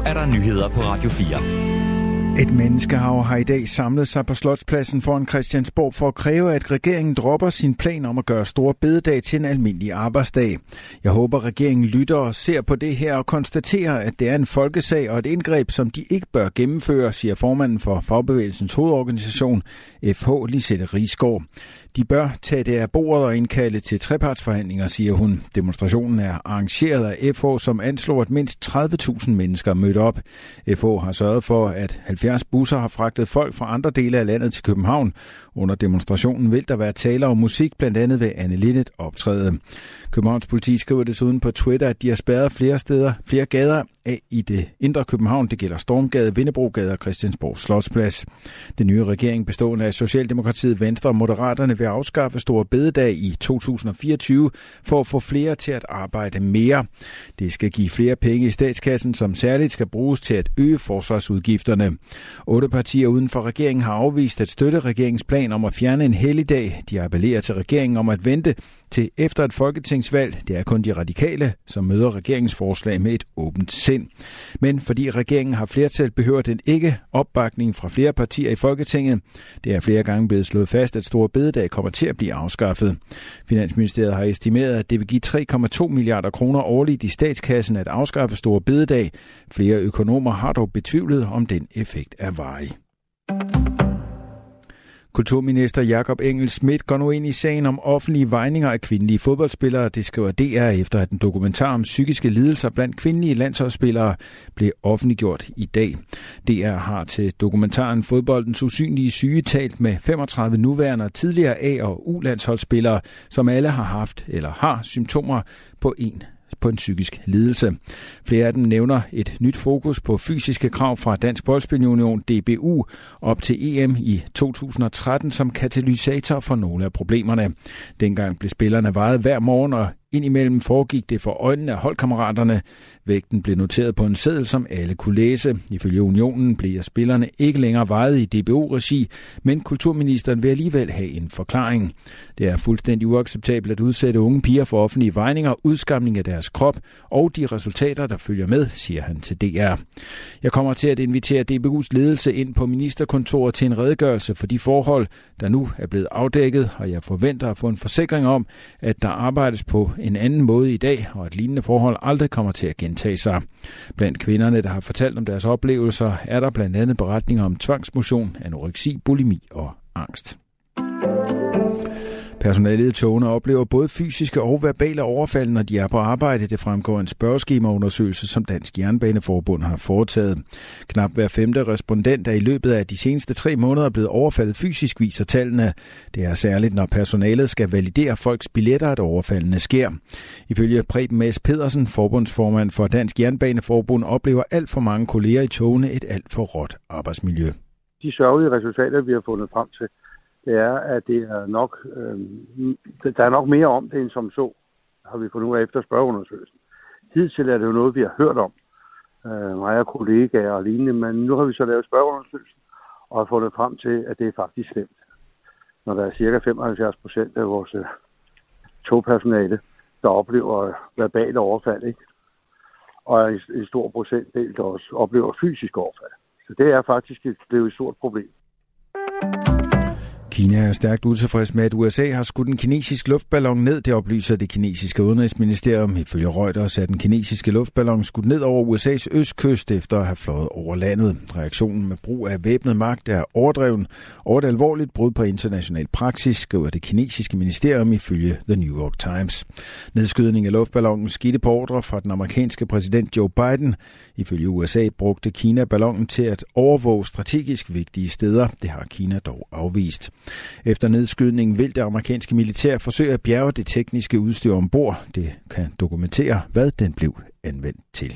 er der nyheder på Radio 4. Et menneskehav har i dag samlet sig på Slotspladsen foran Christiansborg for at kræve, at regeringen dropper sin plan om at gøre store bededag til en almindelig arbejdsdag. Jeg håber, regeringen lytter og ser på det her og konstaterer, at det er en folkesag og et indgreb, som de ikke bør gennemføre, siger formanden for Fagbevægelsens hovedorganisation, FH, Lisette Risgaard. De bør tage det af bordet og indkalde til trepartsforhandlinger, siger hun. Demonstrationen er arrangeret af FH, som anslår, at mindst 30.000 mennesker mødte op. FH har sørget for, at 70 busser har fragtet folk fra andre dele af landet til København. Under demonstrationen vil der være taler om musik, blandt andet ved Anne Linnet optræde. Københavns politi skriver desuden på Twitter, at de har spærret flere gader af i det indre København. Det gælder Stormgade, Vindebrogade og Christiansborg Slotsplads. Den nye regering bestående af Socialdemokratiet, Venstre og Moderaterne vil afskaffe store bededag i 2024 for at få flere til at arbejde mere. Det skal give flere penge i statskassen, som særligt skal bruges til at øge forsvarsudgifterne. 8 partier uden for regeringen har afvist at støtte regeringens plan om at fjerne en helligdag. De appellerer til regeringen om at vente til efter et folketingsvalg. Det er kun de radikale, som møder regeringens forslag med et åbent sind. Men fordi regeringen har flertal, behøver den ikke opbakning fra flere partier i Folketinget. Det er flere gange blevet slået fast, at store bededag kommer til at blive afskaffet. Finansministeriet har estimeret, at det vil give 3,2 milliarder kroner årligt i statskassen at afskaffe store bededag. Flere økonomer har dog betvivlet, om den effekt er varig. Kulturminister Jakob Engel-Schmidt går nu ind i sagen om offentlige vejninger af kvindelige fodboldspillere. Det skriver DR efter, at en dokumentar om psykiske lidelser blandt kvindelige landsholdsspillere blev offentliggjort i dag. DR har til dokumentaren Fodboldens usynlige syge talt med 35 nuværende og tidligere A- og U-landsholdsspillere, som alle har haft eller har symptomer på en psykisk lidelse. Flere af dem nævner et nyt fokus på fysiske krav fra Dansk Boldspilunion, DBU, op til EM i 2013 som katalysator for nogle af problemerne. Dengang blev spillerne vejet hver morgen, og indimellem foregik det for øjnene af holdkammeraterne. Vægten blev noteret på en seddel, som alle kunne læse. Ifølge unionen blev spillerne ikke længere vejet i DBU-regi, men kulturministeren vil alligevel have en forklaring. Det er fuldstændig uacceptabelt at udsætte unge piger for offentlige vejninger, udskamning af deres krop og de resultater, der følger med, siger han til DR. Jeg kommer til at invitere DBU's ledelse ind på ministerkontoret til en redegørelse for de forhold, der nu er blevet afdækket, og jeg forventer at få en forsikring om, at der arbejdes på en anden måde i dag, og at lignende forhold aldrig kommer til at gentage sig. Blandt kvinderne, der har fortalt om deres oplevelser, er der blandt andet beretninger om tvangsmotion, anoreksi, bulimi og angst. Personalet i togene oplever både fysiske og verbale overfald, når de er på arbejde. Det fremgår en spørgeskemaundersøgelse, som Dansk Jernbaneforbund har foretaget. Knap hver 5. respondent er i løbet af de seneste 3 måneder blevet overfaldet fysisk, viser tallene. Det er særligt, når personalet skal validere folks billetter, at overfaldene sker. Ifølge Preben Mads Pedersen, forbundsformand for Dansk Jernbaneforbund, oplever alt for mange kolleger i togene et alt for råt arbejdsmiljø. De sørgelige resultater, vi har fundet frem til, det er, at det er nok, der er nok mere om det end som så, har vi fundet ud af efter spørgeundersøgelsen. Hidtil er det jo noget, vi har hørt om, mig og kollegaer og lignende, men nu har vi så lavet spørgeundersøgelsen og har fundet frem til, at det er faktisk slemt. Når der er ca. 75% af vores togpersonale, der oplever verbale overfald, ikke? Og en stor procentdel, der også oplever fysisk overfald. Så det er faktisk et stort problem. Kina er stærkt utilfreds med, at USA har skudt en kinesisk luftballon ned. Det oplyser det kinesiske udenrigsministerium. Ifølge Reuters er den kinesiske luftballon skudt ned over USA's østkyst efter at have fløjet over landet. Reaktionen med brug af væbnet magt er overdreven og et alvorligt brud på international praksis, skriver det kinesiske ministerium ifølge The New York Times. Nedskydning af luftballonen skete på ordre fra den amerikanske præsident Joe Biden. Ifølge USA brugte Kina ballonen til at overvåge strategisk vigtige steder. Det har Kina dog afvist. Efter nedskydningen vil det amerikanske militær forsøge at bjerge det tekniske udstyr ombord. Det kan dokumentere, hvad den blev anvendt til.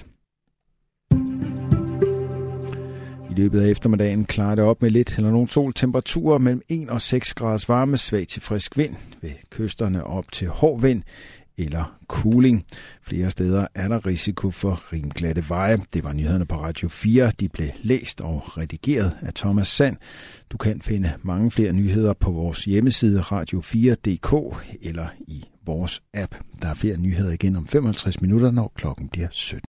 I løbet af eftermiddagen klarer det op med lidt eller nogle soltemperaturer mellem 1 og 6 graders varme, svag til frisk vind, ved kysterne op til hård vind eller kuling. Flere steder er der risiko for rimglatte veje. Det var nyhederne på Radio 4. De blev læst og redigeret af Thomas Sand. Du kan finde mange flere nyheder på vores hjemmeside radio4.dk eller i vores app. Der er flere nyheder igen om 55 minutter, når klokken bliver 17.